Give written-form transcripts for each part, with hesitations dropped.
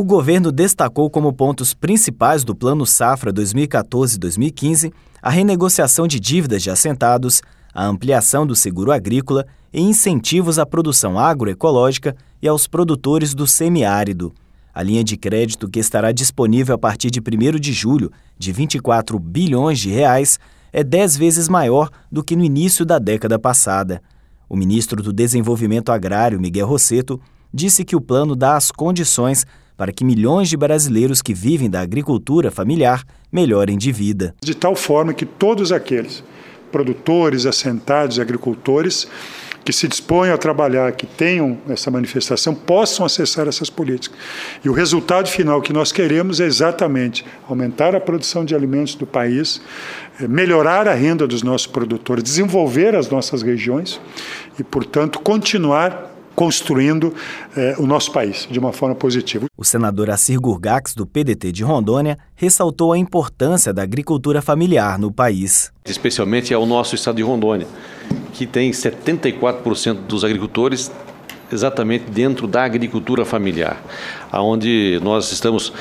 O governo destacou como pontos principais do Plano Safra 2014-2015 a renegociação de dívidas de assentados, a ampliação do seguro agrícola e incentivos à produção agroecológica e aos produtores do semiárido. A linha de crédito, que estará disponível a partir de 1º de julho, de 24 bilhões de reais, é 10 vezes maior do que no início da década passada. O ministro do Desenvolvimento Agrário, Miguel Rossetto, disse que o plano dá as condições para que milhões de brasileiros que vivem da agricultura familiar melhorem de vida. De tal forma que todos aqueles produtores, assentados, agricultores que se disponham a trabalhar, que tenham essa manifestação, possam acessar essas políticas. E o resultado final que nós queremos é exatamente aumentar a produção de alimentos do país, melhorar a renda dos nossos produtores, desenvolver as nossas regiões e, portanto, continuar construindo o nosso país de uma forma positiva. O senador Assir Gurgax, do PDT de Rondônia, ressaltou a importância da agricultura familiar no país. Especialmente ao nosso estado de Rondônia, que tem 74% dos agricultores exatamente dentro da agricultura familiar, onde nós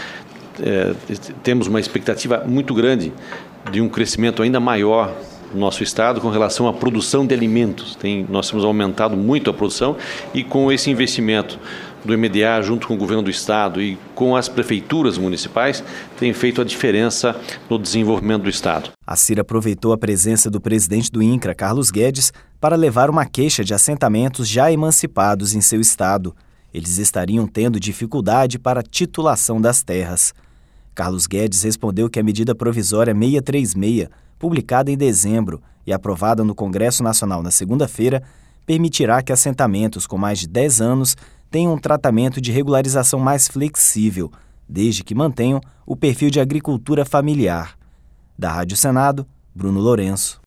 temos uma expectativa muito grande de um crescimento ainda maior no nosso estado com relação à produção de alimentos. Nós temos aumentado muito a produção e com esse investimento do MDA junto com o governo do estado e com as prefeituras municipais tem feito a diferença no desenvolvimento do estado. Assir aproveitou a presença do presidente do INCRA, Carlos Guedes, para levar uma queixa de assentamentos já emancipados em seu estado. Eles estariam tendo dificuldade para a titulação das terras. Carlos Guedes respondeu que a medida provisória 636, publicada em dezembro e aprovada no Congresso Nacional na segunda-feira, permitirá que assentamentos com mais de 10 anos tenham um tratamento de regularização mais flexível, desde que mantenham o perfil de agricultura familiar. Da Rádio Senado, Bruno Lourenço.